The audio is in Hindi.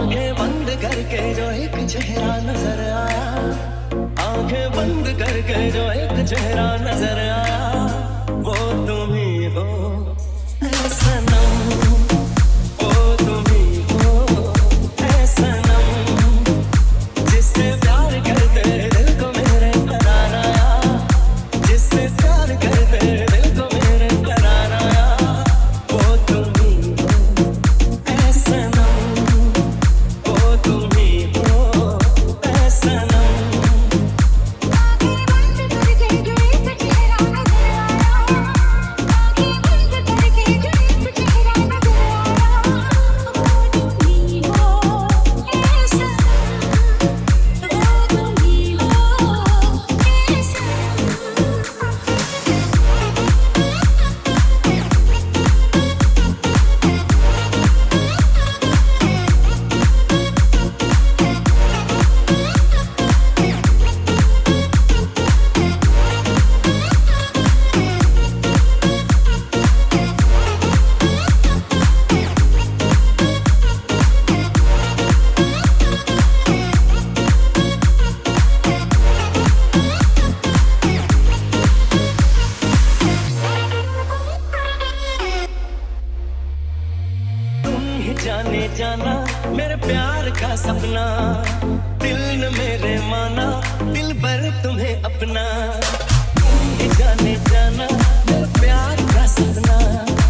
आंखें बंद करके जो एक चेहरा नजर आया, आंखें बंद करके जो एक चेहरा नजर आया, वो तुम ही हो ऐ सनम, वो तुम ही हो ऐ सनम, जिससे प्यार करते दिल को मेरे करार आया, जिससे प्यार करते दिल को मेरे करार आया, वो तुम ही हो ऐ सनम, वो तुम ही हो ऐ सनम। जाने जाना मेरे प्यार का सपना, दिल ने मेरे माना दिल भर तुम्हें अपना, तुम ही जाने जाना मेरे प्यार का सपना।